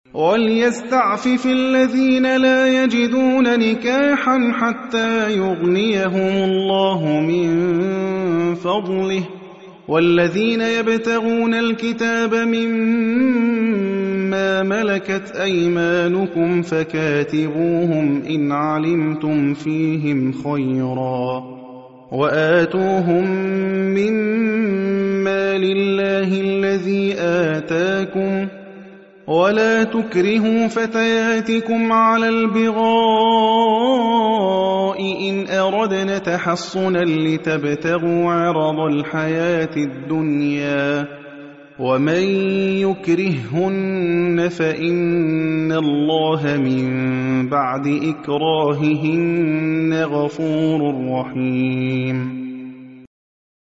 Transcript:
وَلْيَسْتَعْفِفِ الَّذِينَ لَا يَجِدُونَ نِكَاحًا حَتَّى يُغْنِيَهُمُ اللَّهُ مِن فَضْلِهِ ۗ وَالَّذِينَ يَبْتَغُونَ الْكِتَابَ مِمَّا مَلَكَتْ أَيْمَانُكُمْ فَكَاتِبُوهُمْ إِنْ عَلِمْتُمْ فِيهِمْ خَيْرًا ۖ وَآتُوهُم مِّمَّا لِلَّهِ الَّذِي آتَاكُمْ ۚ وَلَا تُكْرِهُوا فَتَيَاتِكُمْ عَلَى الْبِغَاءِ إِنْ أَرَدْنَ تَحَصُّنًا لِّتَبْتَغُوا عَرَضَ الْحَيَاةِ الدُّنْيَا ۚ وَمَن يُكْرِههُّنَّ فَإِنَّ اللَّهَ مِن بَعْدِ إِكْرَاهِهِنَّ غَفُورٌ رَّحِيمٌ.